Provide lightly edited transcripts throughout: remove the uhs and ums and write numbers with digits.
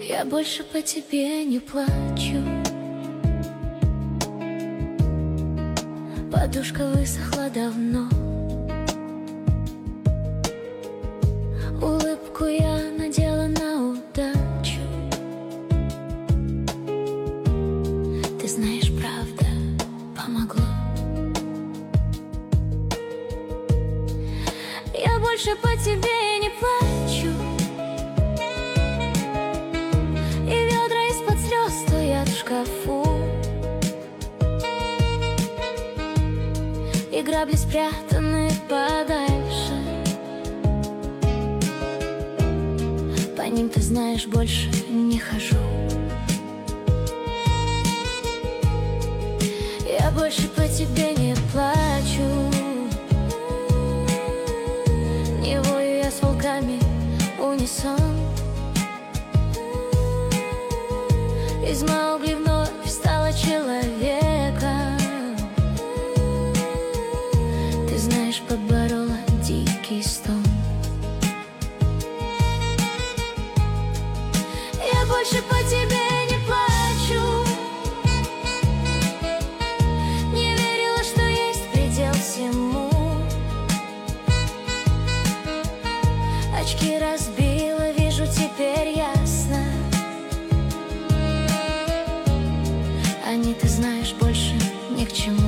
Я больше по тебе не плачу. Подушка высохла давно. Улыбку я надела на удачу. Ты знаешь, правда помогло. Я больше по тебе не плачу. И ведра из-под слез стоят в шкафу. И грабли спрятаны подальше. По ним, ты знаешь, больше не хожу. Я больше по тебе не плачу. Не вою я с волками унисон. Из Маугли вновь стала человеком. Ты знаешь, поборола дикий стон. Я больше по тебе не плачу. Не верила, что есть предел всему. Очки разбила, вижу теперь ясно. Они, ты знаешь, больше ни к чему.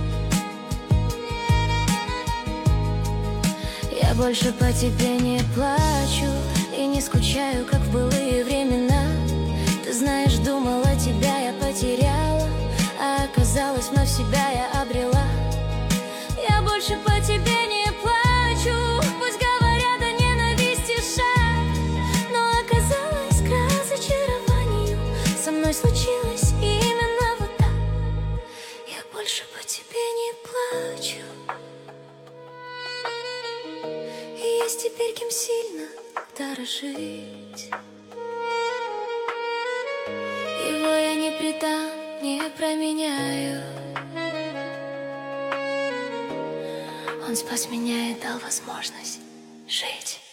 Я больше по тебе не плачу и не скучаю, как в былые времена. Ты знаешь, думала, тебя я потеряла, а оказалось, вновь себя я обрела. Я больше по тебе не плачу. Пусть говорят о ненависти шаг, но оказалось, к разочарованию со мной случилось именно вот так. Я больше по тебе не плачу. И есть теперь кем сильно дорожить. Его я не предам, не променяю. Он спас меня и дал возможность жить.